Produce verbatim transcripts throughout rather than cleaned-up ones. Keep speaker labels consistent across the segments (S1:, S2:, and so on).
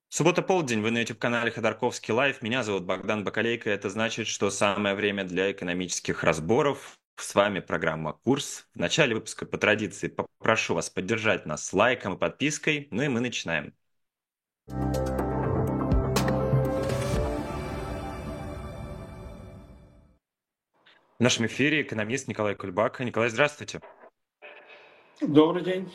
S1: Суббота полдень, вы на YouTube-канале Ходорковский Лайв. Меня зовут Богдан Бакалейко. Это значит, что самое время для экономических разборов. С вами программа «Курс». В начале выпуска по традиции попрошу вас поддержать нас лайком и подпиской. Ну и мы начинаем. В нашем эфире экономист Николай Кульбака. Николай, здравствуйте.
S2: Добрый день.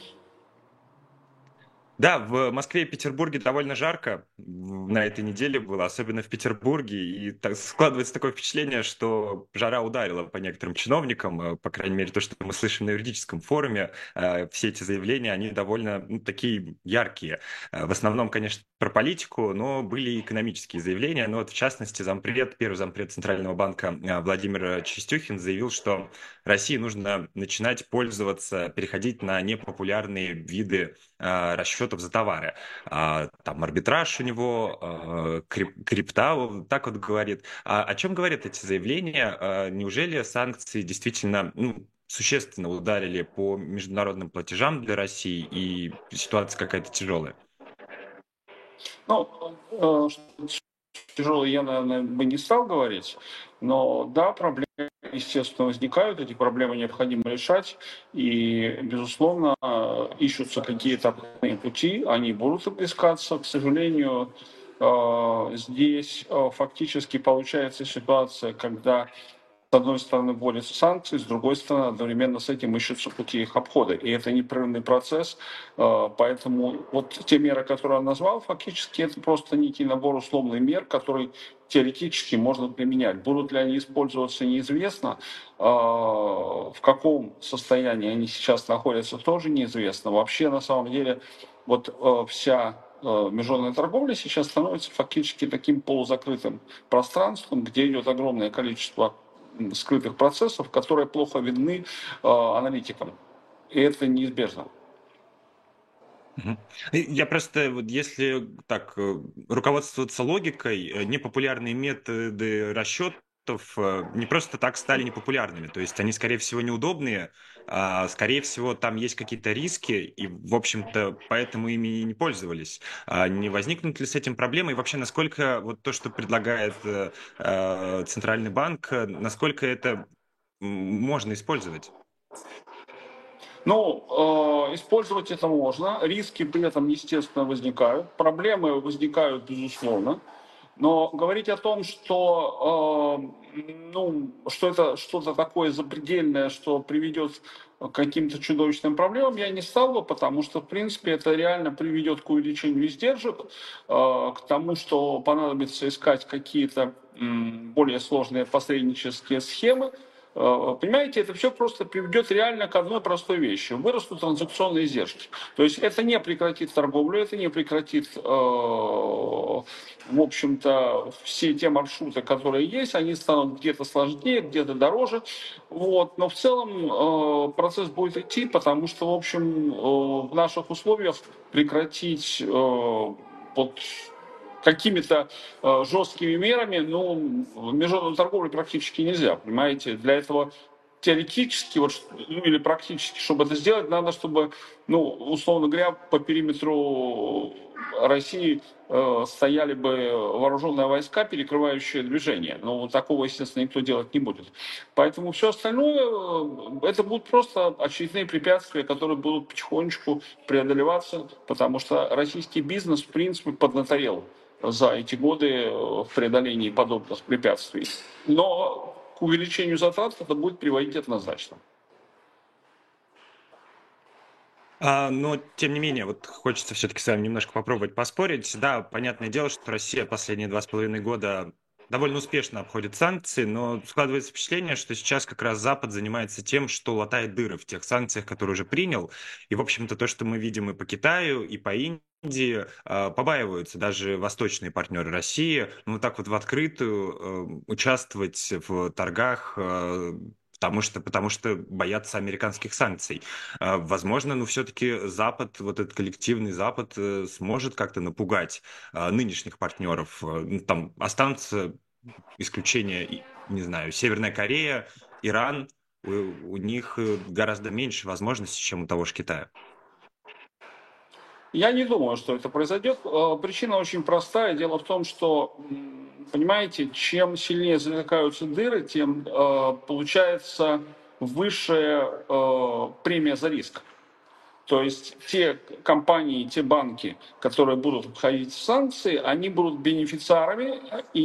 S1: Да, в Москве и Петербурге довольно жарко в- на этой неделе было, особенно в Петербурге, и так складывается такое впечатление, что жара ударила по некоторым чиновникам, э, по крайней мере, то, что мы слышим на юридическом форуме, э, все эти заявления, они довольно ну, такие яркие. Э, В основном, конечно, про политику, но были и экономические заявления. Ну вот, в частности, зампред, первый зампред Центрального банка э, Владимир Чистюхин заявил, что России нужно начинать пользоваться, переходить на непопулярные виды а, расчетов за товары. А, Там арбитраж у него, а, крип- крипта, вот так вот говорит. А о чем говорят эти заявления? А Неужели санкции действительно ну, существенно ударили по международным платежам для России и ситуация какая-то тяжелая?
S2: Ну, э, тяжелый я, наверное, бы не стал говорить, но да, проблемы, естественно, возникают, эти проблемы необходимо решать, и, безусловно, э, ищутся какие-то обходные пути, они будут искаться, к сожалению, э, здесь э, фактически получается ситуация, когда с одной стороны вводятся санкции, с другой стороны одновременно с этим ищутся пути их обхода. И это непрерывный процесс, э, поэтому вот те меры, которые он назвал, фактически это просто некий набор условных мер, который теоретически можно применять. Будут ли они использоваться, неизвестно. Э, В каком состоянии они сейчас находятся, тоже неизвестно. Вообще, на самом деле, вот э, вся э, международная торговля сейчас становится фактически таким полузакрытым пространством, где идет огромное количество скрытых процессов, которые плохо видны э, аналитикам. И это неизбежно.
S1: Мгм. И Я просто, вот если так э, руководствоваться логикой, э, непопулярные методы расчетов э, не просто так стали непопулярными. То есть они, скорее всего, неудобные, а, скорее всего, там есть какие-то риски, и, в общем-то, поэтому ими и не пользовались. А не возникнут ли с этим проблемы? И вообще, насколько вот то, что предлагает э, э, Центральный банк, э, насколько это м, можно использовать?
S2: Ну, э, использовать это можно, риски при этом, естественно, возникают, проблемы возникают, безусловно, но говорить о том, что, э, ну, что это что-то такое запредельное, что приведет к каким-то чудовищным проблемам, я не стал бы, потому что, в принципе, это реально приведет к увеличению издержек, э, к тому, что понадобится искать какие-то м, более сложные посреднические схемы. Э, Понимаете, это все просто приведет реально к одной простой вещи. Вырастут транзакционные издержки. То есть это не прекратит торговлю, это не прекратит, э, в общем-то, все те маршруты, которые есть, они станут где-то сложнее, где-то дороже. Вот. Но в целом э, процесс будет идти, потому что, в общем, э, в наших условиях прекратить э, вот какими-то э, жесткими мерами, ну, международную торговлю практически нельзя, понимаете? Для этого теоретически, вот, ну, или практически, чтобы это сделать, надо, чтобы, ну, условно говоря, по периметру России э, стояли бы вооруженные войска, перекрывающие движение. Но вот такого, естественно, никто делать не будет. Поэтому все остальное, э, это будут просто очередные препятствия, которые будут потихонечку преодолеваться, потому что российский бизнес, в принципе, поднаторел за эти годы э, в преодолении подобных препятствий. Но к увеличению затрат это будет приводить однозначно.
S1: А, но, тем не менее, вот хочется все-таки с вами немножко попробовать поспорить. Да, понятное дело, что Россия последние два с половиной года довольно успешно обходит санкции, но складывается впечатление, что сейчас как раз Запад занимается тем, что латает дыры в тех санкциях, которые уже принял. И, в общем-то, то, что мы видим и по Китаю, и по Индии, а, побаиваются даже восточные партнеры России, ну, вот так вот в открытую э, участвовать в торгах, э, потому что, потому что боятся американских санкций. А, Возможно, ну все-таки Запад, вот этот коллективный Запад э, сможет как-то напугать а, нынешних партнеров. Э, ну, Там останутся исключения, и, не знаю, Северная Корея, Иран, у, у них э, гораздо меньше возможностей, чем у того же Китая.
S2: Я не думаю, что это произойдет. Э, Причина очень простая. Дело в том, что, м, понимаете, чем сильнее замыкаются дыры, тем э, получается высшая э, премия за риск. То есть те компании, те банки, которые будут входить в санкции, они будут бенефициарами,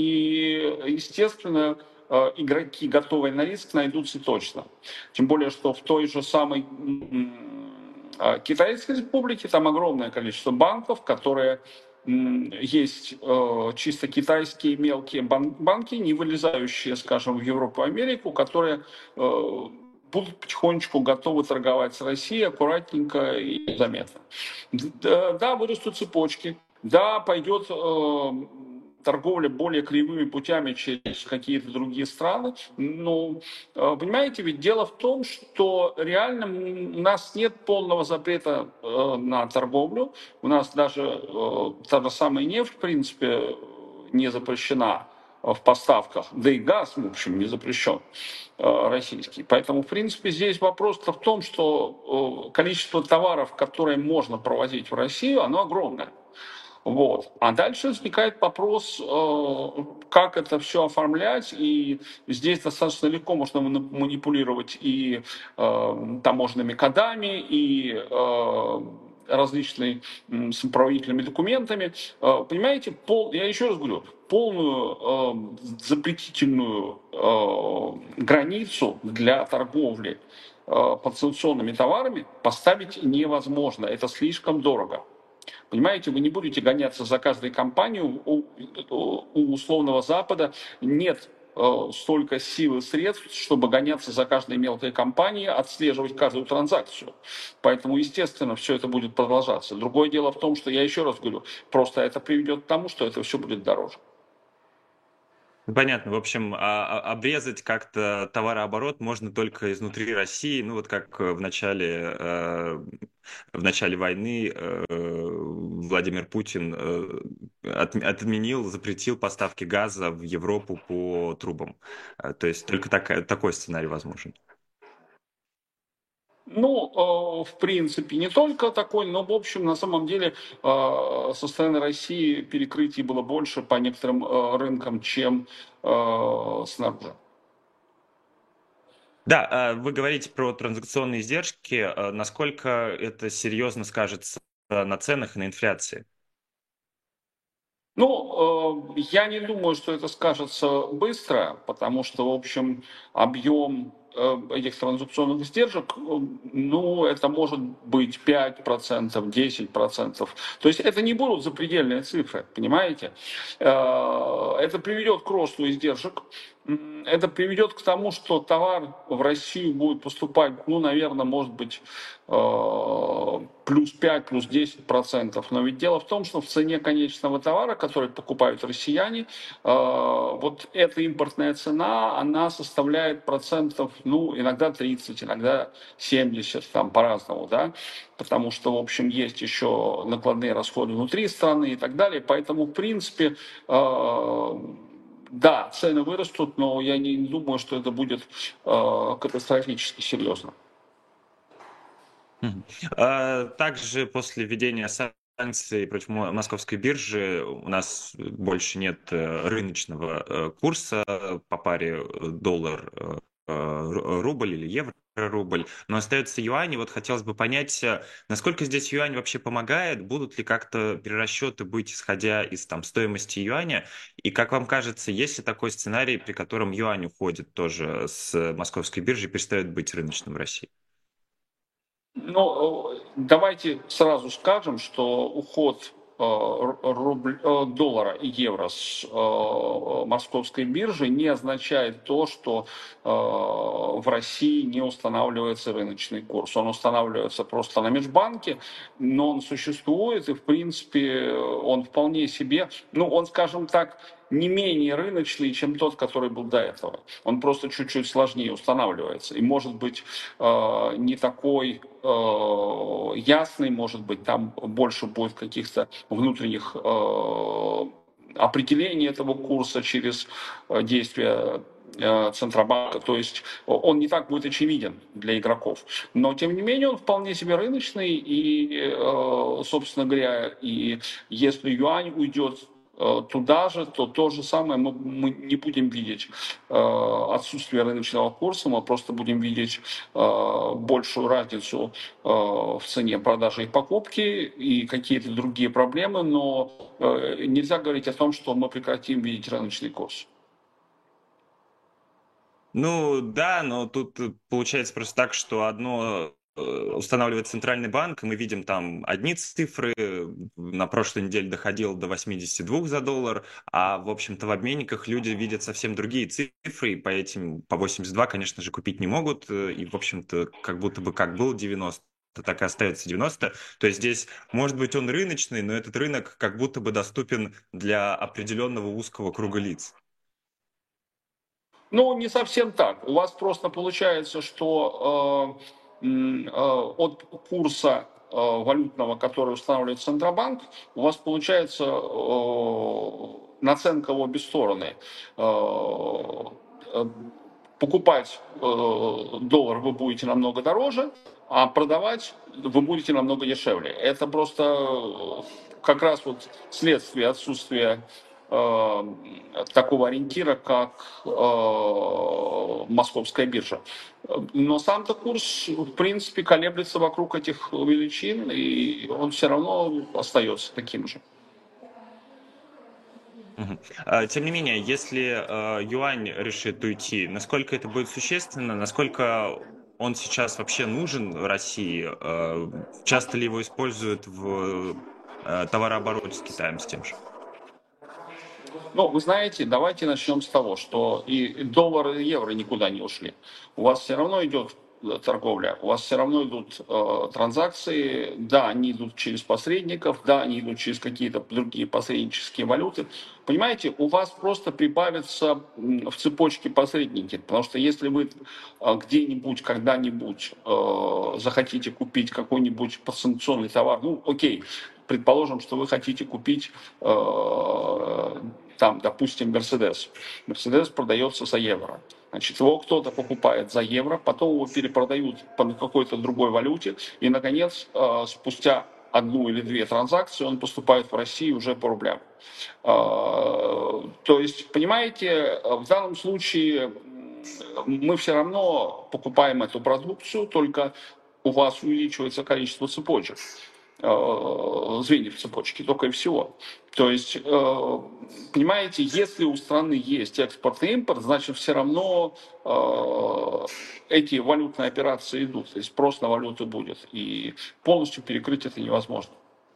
S2: и, естественно, э, игроки, готовые на риск, найдутся точно. Тем более, что в той же самой м, э, Китайской республике там огромное количество банков, которые м, есть э, чисто китайские мелкие бан- банки, не вылезающие, скажем, в Европу, Америку, которые э, будут потихонечку готовы торговать с Россией аккуратненько и заметно. Да, да, вырастут цепочки, да, пойдет э, торговля более кривыми путями через какие-то другие страны. Но, э, понимаете, ведь дело в том, что реально у нас нет полного запрета э, на торговлю. У нас даже э, та же самая нефть, в принципе, не запрещена в поставках, да и газ, в общем, не запрещен э, российский. Поэтому, в принципе, здесь вопрос-то в том, что э, количество товаров, которые можно провозить в Россию, оно огромное. Вот. А дальше возникает вопрос, э, как это все оформлять, и здесь достаточно легко можно манипулировать и э, таможенными кодами, и э, различными м, сопроводительными документами. Э, понимаете, пол, я еще раз говорю, полную э, запретительную э, границу для торговли э, подсанкционными товарами поставить невозможно. Это слишком дорого. Понимаете, вы не будете гоняться за каждой компанией. У, у условного Запада нет э, столько сил и средств, чтобы гоняться за каждой мелкой компанией, отслеживать каждую транзакцию. Поэтому, естественно, все это будет продолжаться. Другое дело в том, что я еще раз говорю, просто это приведет к тому, что это все будет дороже.
S1: Ну, понятно. В общем, а- а- обрезать как-то товарооборот можно только изнутри России. Ну, вот как э, в начале, э, в начале войны э, Владимир Путин э, от- отменил, запретил поставки газа в Европу по трубам. Э, То есть только так- такой сценарий возможен.
S2: Ну, э, в принципе, не только такой, но, в общем, на самом деле э, со стороны России перекрытий было больше по некоторым э, рынкам, чем э, снаружи.
S1: Да, а, вы говорите про транзакционные издержки. А насколько это серьезно скажется на ценах и на инфляции?
S2: Ну, э, я не думаю, что это скажется быстро, потому что, в общем, объем э, этих транзакционных издержек, э, ну, это может быть пять процентов, десять процентов. То есть это не будут запредельные цифры, понимаете? Э, Это приведет к росту издержек. М, Это приведет к тому, что товар в Россию будет поступать, ну, наверное, может быть, э, плюс пять, плюс десять процентов. Но ведь дело в том, что в цене конечного товара, который покупают россияне, э, вот эта импортная цена, она составляет процентов, ну, иногда тридцать, иногда семьдесят, там по-разному, да, потому что, в общем, есть еще накладные расходы внутри страны и так далее. Поэтому, в принципе, э, да, цены вырастут, но я не думаю, что это будет э, катастрофически серьезно.
S1: Мгм. А, Также после введения санкций против мо- московской биржи у нас больше нет э, рыночного э, курса по паре э, доллар-рубль или евро-рубль, но остается юань. И вот хотелось бы понять, э, насколько здесь юань вообще помогает, будут ли как-то перерасчеты быть, исходя из там, стоимости юаня, и как вам кажется, есть ли такой сценарий, при котором юань уходит тоже с московской биржи и перестает быть рыночным в России?
S2: Ну, э, давайте сразу скажем, что уход э, рубль- э, доллара и евро с э, московской биржи не означает то, что э, в России не устанавливается рыночный курс. Он устанавливается просто на межбанке, но он существует, и, в принципе, он вполне себе, ну, он, скажем так, не менее рыночный, чем тот, который был до этого. Он просто чуть-чуть сложнее устанавливается. И может быть э, не такой э, ясный, может быть, там больше будет каких-то внутренних э, определений этого курса через э, действия э, Центробанка, то есть он не так будет очевиден для игроков. Но, тем не менее, он вполне себе рыночный, и, э, собственно говоря, и если юань уйдет э, туда же, то то же самое мы, мы не будем видеть э, отсутствие рыночного курса, мы просто будем видеть э, большую разницу э, в цене продажи и покупки и какие-то другие проблемы, но э, нельзя говорить о том, что мы прекратим видеть рыночный курс.
S1: Ну да, но тут э, получается просто так, что одно э, устанавливает центральный банк, и мы видим там одни цифры, э, на прошлой неделе доходило до восьмидесяти двух за доллар, а в общем-то в обменниках люди видят совсем другие цифры, и по этим, по восемьдесят два, конечно же, купить не могут, э, и в общем-то как будто бы как был девяносто, так и остается девяносто. То есть здесь, может быть, он рыночный, но этот рынок как будто бы доступен для определенного узкого круга лиц.
S2: Ну, не совсем так. У вас просто получается, что э, м, э, от курса э, валютного, который устанавливает Центробанк, у вас получается э, наценка в обе стороны. Э, э, Покупать э, доллар вы будете намного дороже, а продавать вы будете намного дешевле. Это просто э, как раз вот следствие отсутствия э, такого ориентира, как э, московская биржа. Но сам-то курс, в принципе, колеблется вокруг этих величин, и он все равно остается таким же.
S1: Мгм. А, Тем не менее, если э, юань решит уйти, насколько это будет существенно, насколько он сейчас вообще нужен России, э, часто ли его используют в э, товарообороте с Китаем с тем же?
S2: Ну, вы знаете, давайте начнем с того, что и доллар, и евро никуда не ушли. У вас все равно идет э, торговля, у вас все равно идут э, транзакции, да, они идут через посредников, да, они идут через какие-то другие посреднические валюты. Понимаете, у вас просто прибавятся м, в цепочке посредники, потому что если вы э, где-нибудь, когда-нибудь э, захотите купить какой-нибудь подсанкционный товар, ну, окей, предположим, что вы хотите купить э, там, допустим, Мерседес. Мерседес продается за евро. Значит, его кто-то покупает за евро, потом его перепродают по какой-то другой валюте, и, наконец, э, спустя одну или две транзакции он поступает в Россию уже по рублям. Э, То есть, понимаете, в данном случае мы все равно покупаем эту продукцию, только у вас увеличивается количество цепочек, э, звеньев цепочки, только и всего. То есть, э, понимаете, если у страны есть экспорт и импорт, значит, все равно э, эти валютные операции идут, то есть спрос на валюту будет, и полностью перекрыть это невозможно.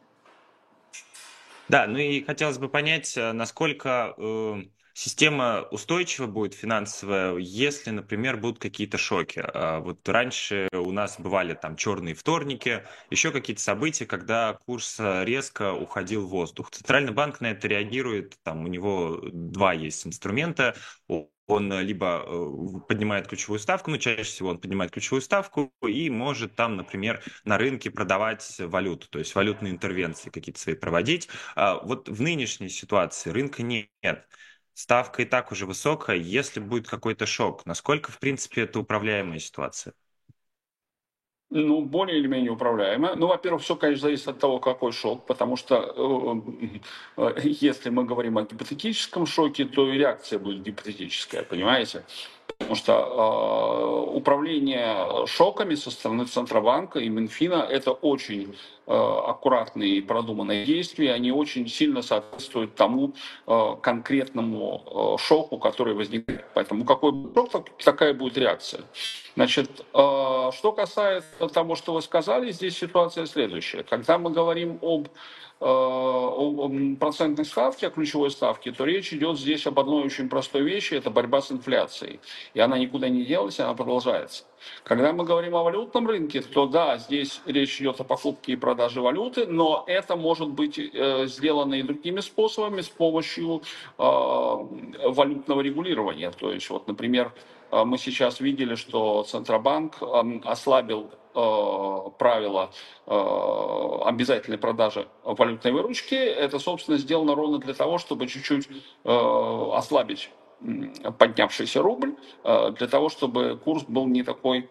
S1: Да, ну и хотелось бы понять, э, насколько э, система устойчива будет финансовая, если, например, будут какие-то шоки. А вот раньше у нас бывали там черные вторники, еще какие-то события, когда курс э, резко уходил в воздух. Центральный банк на это реагирует, там у него два есть инструмента. О- Он э, либо э, поднимает ключевую ставку, ну, чаще всего он поднимает ключевую ставку и может там, например, на рынке продавать валюту, то есть валютные интервенции какие-то свои проводить. А вот в нынешней ситуации рынка нет. Ставка и так уже высокая. Если будет какой-то шок, насколько, в принципе, это управляемая ситуация?
S2: Ну, более или менее управляемо. Ну, во-первых, все, конечно, зависит от того, какой шок, потому что э, э, если мы говорим о гипотетическом шоке, то и реакция будет гипотетическая, понимаете? Потому что э, управление шоками со стороны Центробанка и Минфина – это очень э, аккуратные и продуманные действия, они очень сильно соответствуют тому э, конкретному э, шоку, который возникает. Поэтому какой будет шок, так- такая будет реакция. Значит, э, что касается того, что вы сказали, здесь ситуация следующая. Когда мы говорим об э, о м, процентной ставке, о ключевой ставке, то речь идет здесь об одной очень простой вещи – это борьба с инфляцией. И она никуда не делась, она продолжается. Когда мы говорим о валютном рынке, то да, здесь речь идет о покупке и продаже валюты, но это может быть э, сделано и другими способами, с помощью э, валютного регулирования. То есть, вот, например, э, мы сейчас видели, что Центробанк э, ослабил э, правила э, обязательной продажи валютной выручки. Это, собственно, сделано ровно для того, чтобы чуть-чуть э, ослабить поднявшийся рубль, для того, чтобы курс был не такой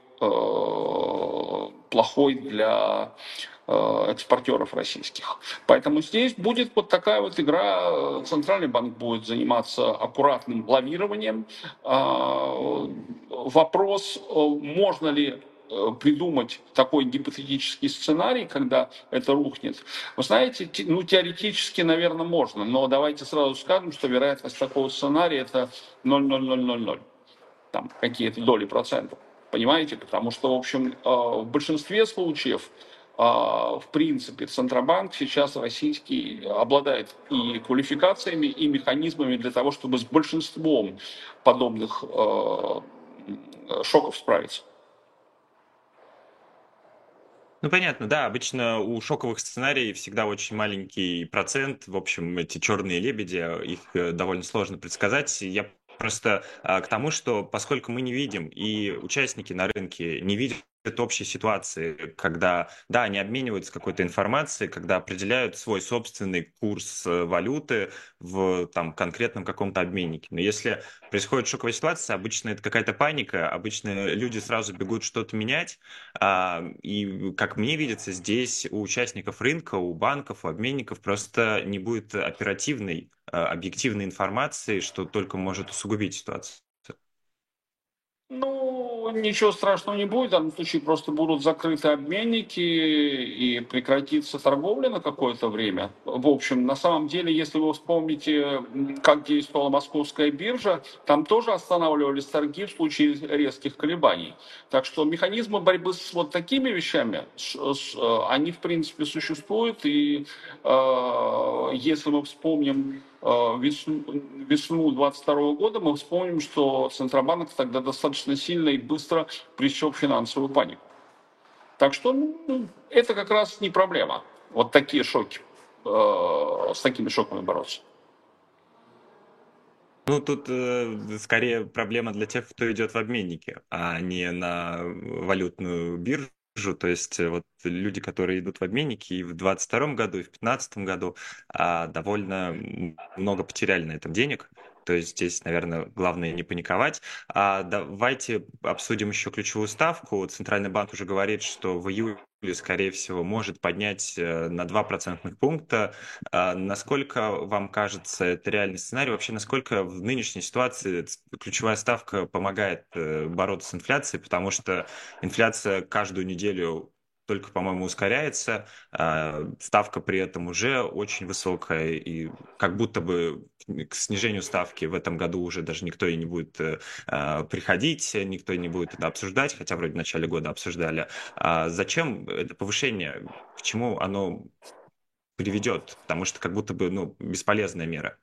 S2: плохой для экспортеров российских. Поэтому здесь будет вот такая вот игра. Центральный банк будет заниматься аккуратным лавированием. Вопрос, можно ли придумать такой гипотетический сценарий, когда это рухнет. Вы знаете, ну, теоретически, наверное, можно, но давайте сразу скажем, что вероятность такого сценария это ноль целых ноль ноль ноль ноль, там какие-то доли процентов. Понимаете? Потому что, в общем, в большинстве случаев, в принципе, Центробанк сейчас российский обладает и квалификациями, и механизмами для того, чтобы с большинством подобных шоков справиться.
S1: Ну, понятно, да, обычно у шоковых сценариев всегда очень маленький процент. В общем, эти черные лебеди, их э, довольно сложно предсказать. Я просто а, к тому, что поскольку мы не видим, и участники на рынке не видят общей ситуации, когда, да, они обмениваются какой-то информацией, когда определяют свой собственный курс э, валюты в там, конкретном каком-то обменнике. Но если происходит шоковая ситуация, обычно это какая-то паника, обычно люди сразу бегут что-то менять, а, и, как мне видится, здесь у участников рынка, у банков, у обменников просто не будет оперативной, а, объективной информации, что только может усугубить ситуацию.
S2: Ну, ничего страшного не будет. В данном случае просто будут закрыты обменники и прекратится торговля на какое-то время. В общем, на самом деле, если вы вспомните, как действовала московская биржа, там тоже останавливались торги в случае резких колебаний. Так что механизмы борьбы с вот такими вещами, с, с, они в принципе существуют. И э, если мы вспомним весну, весну двадцать второго года, мы вспомним, что Центробанк тогда достаточно сильно и быстро пресек финансовую панику. Так что ну, это как раз не проблема. Вот такие шоки, э, с такими шоками бороться.
S1: Ну, тут э, скорее проблема для тех, кто идет в обменники, а не на валютную биржу. То есть э, вот люди, которые идут в обменники и в двадцать втором году, и в пятнадцатом году, а, довольно м- много потеряли на этом денег. То есть здесь, наверное, главное не паниковать. А давайте обсудим еще ключевую ставку. Центральный банк уже говорит, что в июле, скорее всего, может поднять э, на два процентных пункта. А насколько вам кажется это реальный сценарий? Вообще, насколько в нынешней ситуации ц- ключевая ставка помогает э, бороться с инфляцией? Потому что инфляция каждую неделю только, по-моему, ускоряется, а ставка при этом уже очень высокая, и как будто бы к к снижению ставки в этом году уже даже никто и не будет э, а, приходить, никто и не будет это обсуждать, хотя вроде в начале года обсуждали. А зачем это повышение? К чему оно приведет, потому что как будто бы, ну, бесполезная мера.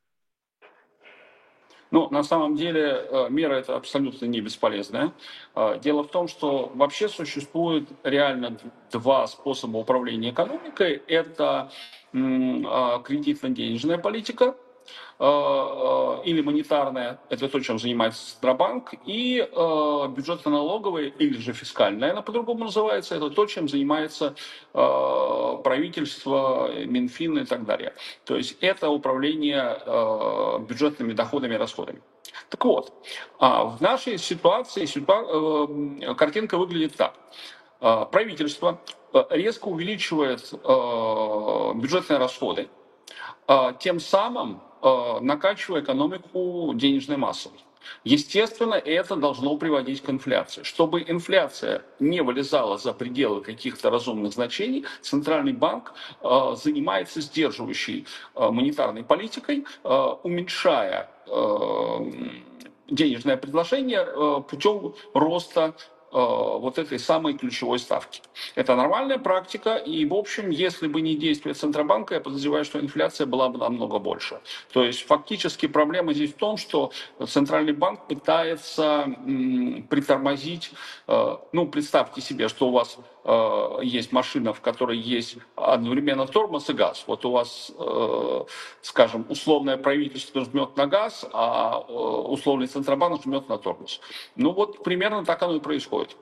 S2: Ну, на самом деле, э, мера эта абсолютно не бесполезная. Э, Дело в том, что вообще существует реально д- два способа управления экономикой. Это м, а, кредитно-денежная политика, э, э, или монетарная, это то, чем занимается Центробанк, и э, бюджетно-налоговая, или же фискальная, она по-другому называется, это то, чем занимается э, правительство, Минфин и так далее. То есть это управление э, бюджетными доходами и расходами. Так вот, а в нашей ситуации ситуа- э, картинка выглядит так. Э, Правительство э, резко увеличивает э, бюджетные расходы, а, тем самым а, накачивая экономику денежной массой. Естественно, это должно приводить к инфляции. Чтобы инфляция не вылезала за пределы каких-то разумных значений, Центральный банк а, занимается сдерживающей а, монетарной политикой, а, уменьшая а, денежное предложение а, путем роста а, вот этой самой ключевой ставки. Это нормальная практика, и, в общем, если бы не действия Центробанка, я подозреваю, что инфляция была бы намного больше. То есть, фактически проблема здесь в том, что Центральный банк пытается м, притормозить, э, ну, представьте себе, что у вас э, есть машина, в которой есть одновременно тормоз и газ. Вот у вас, э, скажем, условное правительство жмет на газ, а э, условный Центробанк жмет на тормоз. Ну, вот примерно так оно и происходит.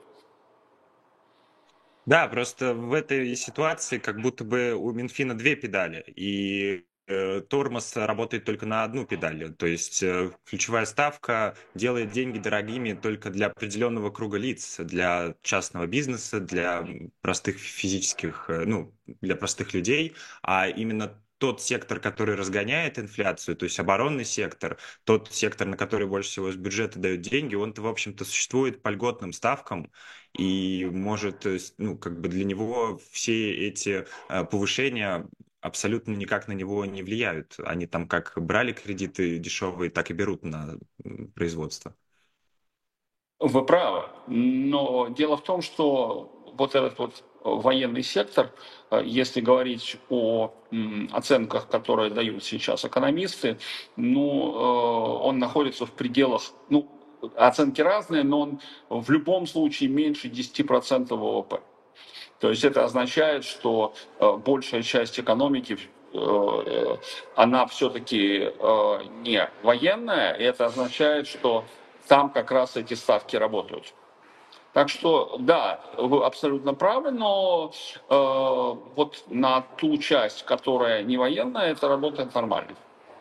S1: Да, просто в этой ситуации как будто бы у Минфина две педали. И э, тормоз работает только на одну педаль. То есть э, ключевая ставка делает деньги дорогими только для определенного круга лиц, для частного бизнеса, для простых физических, э, ну, для простых людей, а именно тот сектор, который разгоняет инфляцию, то есть оборонный сектор, тот сектор, на который больше всего из бюджета дают деньги, он-то, в общем-то, существует по льготным ставкам, и может, то есть, ну, как бы для него все эти э, повышения абсолютно никак на него не влияют. Они там как брали кредиты дешевые, так и берут на м, производство.
S2: Вы правы, но дело в том, что вот этот вот военный сектор, э, если говорить о м, оценках, которые дают сейчас экономисты, ну, э, он находится в пределах, ну, оценки разные, но он в любом случае меньше десяти процентов ВВП. То есть это означает, что э, большая часть экономики, э, она все-таки э, не военная, и это означает, что там как раз эти ставки работают. Так что, да, вы абсолютно правы, но э, вот на ту часть, которая не военная, это работает нормально.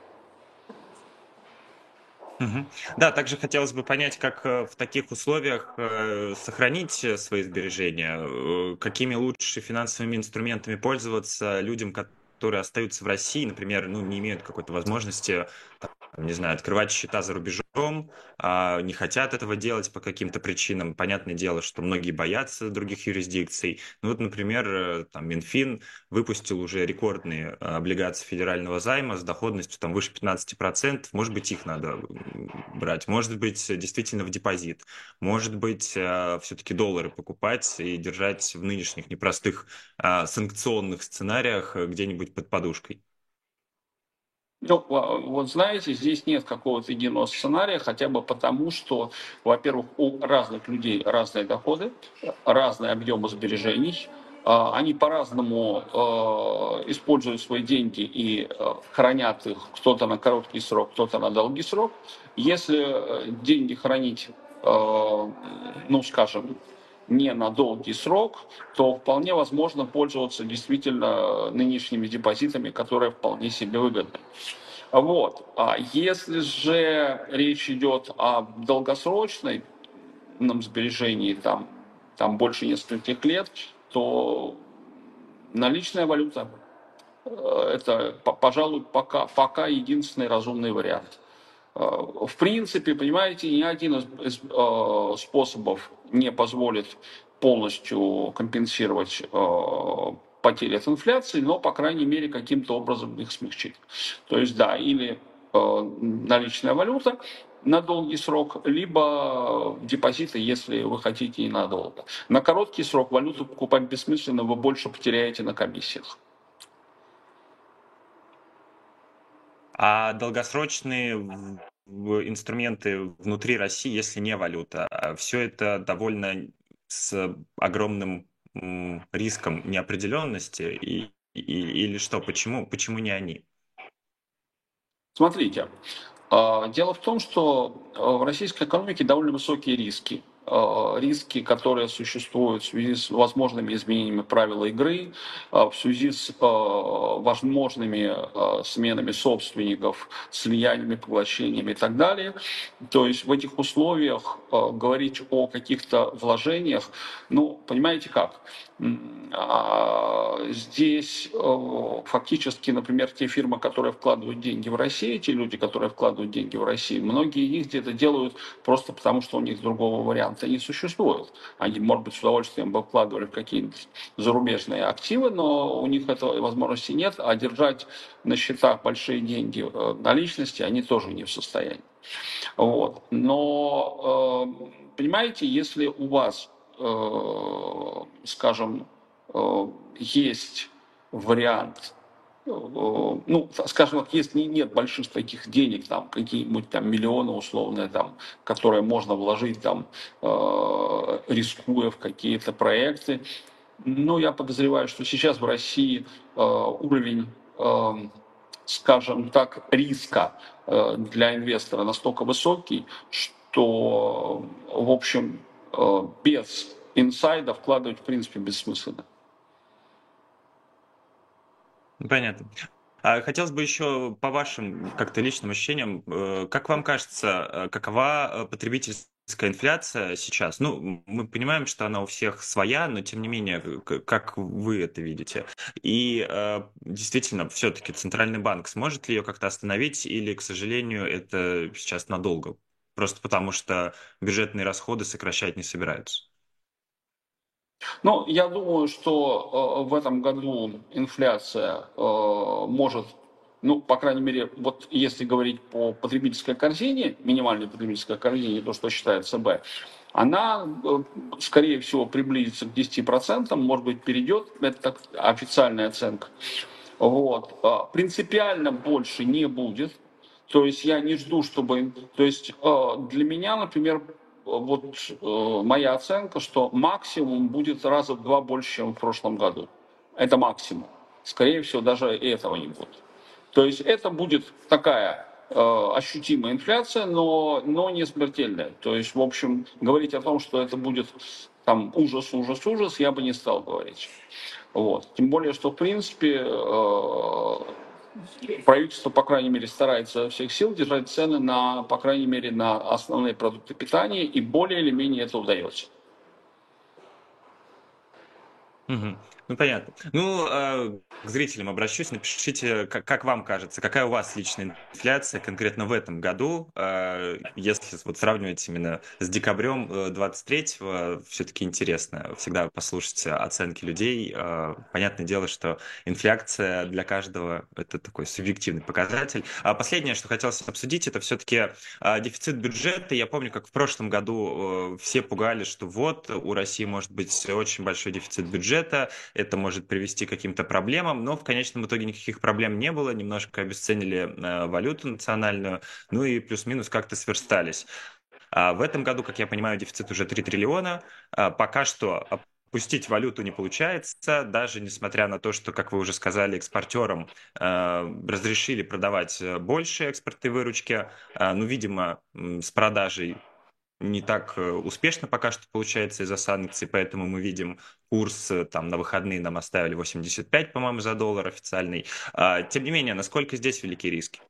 S1: Мгм. Да, также хотелось бы понять, как э, в таких условиях э, сохранить э, свои сбережения, э, какими лучше финансовыми инструментами пользоваться людям, которые остаются в России, например, ну, не имеют какой-то возможности, там, не знаю, открывать счета за рубежом, а, не хотят этого делать по каким-то причинам. Понятное дело, что многие боятся других юрисдикций. Ну вот, например, э, там Минфин выпустил уже рекордные э, облигации федерального займа с доходностью там выше пятнадцати процентов. Может быть, их надо м, брать. Может быть, действительно в депозит. Может быть, все-таки доллары покупать и держать в нынешних непростых а, санкционных сценариях э, где-нибудь под подушкой.
S2: Ну, а, вот знаете, здесь нет какого-то единого сценария, хотя бы потому, что, во-первых, у разных людей разные доходы, разные объемы сбережений, а, они по-разному э, используют свои деньги и э, хранят их, кто-то на короткий срок, кто-то на долгий срок. Если э, деньги хранить, э, ну, скажем, не на долгий срок, то вполне возможно пользоваться действительно нынешними депозитами, которые вполне себе выгодны. Вот. А если же речь идет о долгосрочном сбережении, там, там больше нескольких лет, то наличная валюта э, это, пожалуй, пока, пока единственный разумный вариант. Э, В принципе, понимаете, ни один из, из, э, способов не позволит полностью компенсировать э, потери от инфляции, но, по крайней мере, каким-то образом их смягчить. То есть, да, или э, наличная валюта на долгий срок, либо депозиты, если вы хотите и надолго. На короткий срок валюту покупать бессмысленно, вы больше потеряете на комиссиях.
S1: А долгосрочные в- в инструменты внутри России, если не валюта, все это довольно с огромным м, риском неопределенности и, и- или что? Почему, почему не они?
S2: Смотрите, а, дело в том, что а, в российской экономике довольно высокие риски. А, Риски, которые существуют в связи с возможными изменениями правил игры, а, в связи с а, возможными а, сменами собственников, слияниями, поглощениями и так далее. То есть в этих условиях а, говорить о каких-то вложениях, ну, понимаете как? М, а, Здесь э, фактически, например, те фирмы, которые вкладывают деньги в Россию, те люди, которые вкладывают деньги в Россию, многие из них где-то делают просто потому, что у них другого варианта не существует. Они, может быть, с удовольствием бы вкладывали в какие-нибудь зарубежные активы, но у них этой возможности нет, а держать на счетах большие деньги э, наличности они тоже не в состоянии. Вот. Но, э, понимаете, если у вас, э, скажем, э, есть вариант, э, ну, скажем так, если нет больших таких денег, там, какие-нибудь там миллионы условные, там, которые можно вложить, там, э, рискуя в какие-то проекты, ну, я подозреваю, что сейчас в России э, уровень, э, скажем так, риска э, для инвестора настолько высокий, что, в общем, э, без инсайда вкладывать, в принципе, бессмысленно.
S1: Понятно. А хотелось бы еще по вашим как-то личным ощущениям, э, как вам кажется, э, какова э, потребительская инфляция сейчас? Ну, м, мы понимаем, что она у всех своя, но тем не менее, э, к- как вы это видите? И э, действительно, все-таки Центральный банк сможет ли ее как-то остановить, или, к сожалению, это сейчас надолго? Просто потому что бюджетные расходы сокращать не собираются.
S2: Ну, я думаю, что э, в этом году инфляция э, может, ну, по крайней мере, вот если говорить по потребительской корзине, минимальной потребительской корзине, то, что считает ЦБ, она, э, скорее всего, приблизится к десяти процентам, может быть, перейдет, это так официальная оценка. Вот. А, Принципиально больше не будет. То есть я не жду, чтобы... То есть э, для меня, например, вот э, моя оценка, что максимум будет раза в два больше, чем в прошлом году. Это максимум. Скорее всего, даже и этого не будет. То есть это будет такая э, ощутимая инфляция, но, но не смертельная. То есть, в общем, говорить о том, что это будет там ужас, ужас, ужас, я бы не стал говорить. Вот. Тем более, что, в принципе, э, правительство, по крайней мере, старается со всех сил держать цены на, по крайней мере, на основные продукты питания, и более или менее это удается.
S1: Мгм. Ну, понятно. Ну, а, к зрителям обращусь. Напишите, как, как вам кажется, какая у вас личная инфляция конкретно в этом году, а, если вот сравнивать именно с декабрем э, двадцать третьего, все-таки интересно всегда послушать оценки людей. А, Понятное дело, что инфляция для каждого это такой субъективный показатель. А последнее, что хотелось обсудить, это все-таки дефицит бюджета. Я помню, как в прошлом году э, все пугали, что вот у России может быть очень большой дефицит бюджета, это может привести к каким-то проблемам, но в конечном итоге никаких проблем не было, немножко обесценили э, валюту национальную, ну и плюс-минус как-то сверстались. А в этом году, как я понимаю, дефицит уже три триллиона. А пока что опустить валюту не получается, даже несмотря на то, что, как вы уже сказали, экспортерам э, разрешили продавать э, больше экспортной выручки. А, ну, видимо, м, с продажей не так э, успешно пока что получается из-за санкций, поэтому мы видим курс э, там на выходные нам оставили восемьдесят пять, по-моему, за доллар официальный. А, тем не менее, насколько здесь велики риски?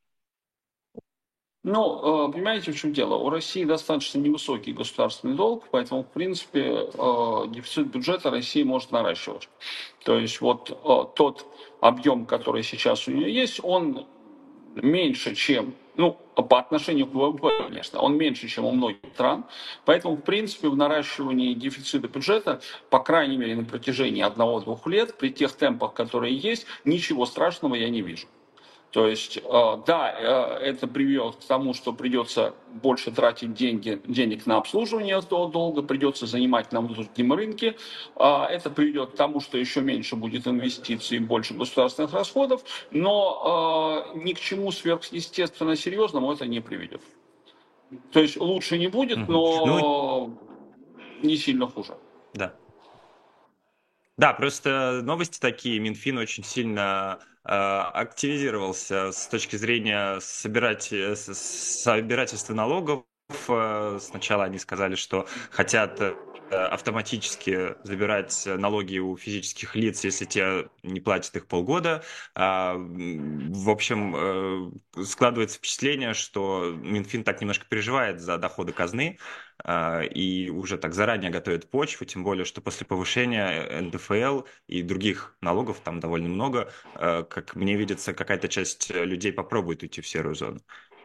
S2: Ну, э, понимаете, в чем дело? У России достаточно невысокий государственный долг, поэтому, в принципе, э, дефицит бюджета России может наращивать. То есть вот э, тот объем, который сейчас у нее есть, он меньше, чем, ну, по отношению к ВВП, конечно, он меньше, чем у многих стран. Поэтому, в принципе, в наращивании дефицита бюджета, по крайней мере, на протяжении одного-двух лет, при тех темпах, которые есть, ничего страшного я не вижу. То есть, э, да, э, это приведет к тому, что придется больше тратить деньги, денег на обслуживание этого долга, придется занимать на внутреннем рынке. А, Это приведет к тому, что еще меньше будет инвестиций и больше государственных расходов, но э, ни к чему сверхъестественно серьезному это не приведет. То есть лучше не будет,
S1: Мгм. Ну,
S2: но не сильно хуже.
S1: да. Да, просто новости такие. Минфин очень сильно э, активизировался с точки зрения собирать, э, с- собирательства налогов. Э, Сначала они сказали, что хотят э, автоматически забирать налоги у физических лиц, если те не платят их полгода. А, м, В общем, э, складывается впечатление, что Минфин так немножко переживает за доходы казны, а, и уже так заранее готовят почву, тем более, что после повышения эн дэ эф эл и других налогов, там довольно много, э, как мне видится, какая-то часть э, людей попробует уйти в серую зону.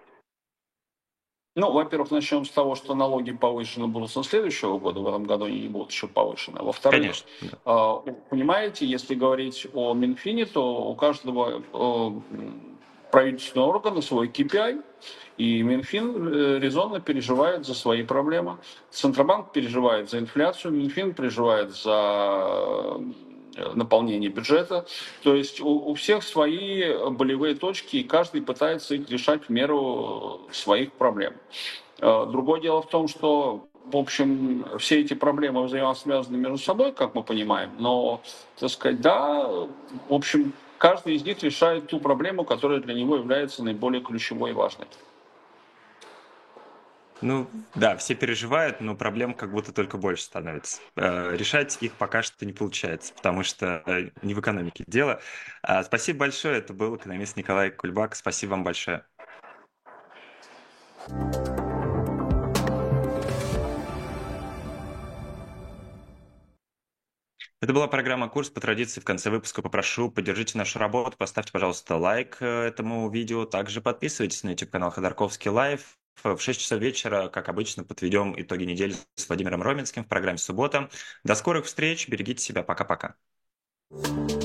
S2: Ну, во-первых, начнем с того, что налоги повышены будут со следующего года, в этом году они не будут еще повышены. Во-вторых,
S1: Конечно, да.
S2: э, понимаете, если говорить о Минфине, то у каждого э, правительственного органа свой кей пи ай, и Минфин э, резонно переживает за свои проблемы. Центробанк переживает за инфляцию, Минфин переживает за э, наполнение бюджета. То есть у, у всех свои болевые точки, и каждый пытается их решать в меру своих проблем. Э, Другое дело в том, что, в общем, все эти проблемы взаимосвязаны между собой, как мы понимаем, но, так сказать, да, в общем, каждый из них решает ту проблему, которая для него является наиболее ключевой и важной.
S1: Ну, да, все переживают, но проблем как будто только больше становится. Э, Решать их пока что не получается, потому что э, не в экономике дело. А, Спасибо большое, это был экономист Николай Кульбак. Спасибо вам большое. Это была программа «Курс». По традиции в конце выпуска попрошу, поддержите нашу работу, поставьте, пожалуйста, лайк э, этому видео. Также подписывайтесь на YouTube-канал Ходорковский Лайв. В шесть часов вечера, как обычно, подведем итоги недели с Владимиром Роменским в программе «Суббота». До скорых встреч, берегите себя, пока-пока.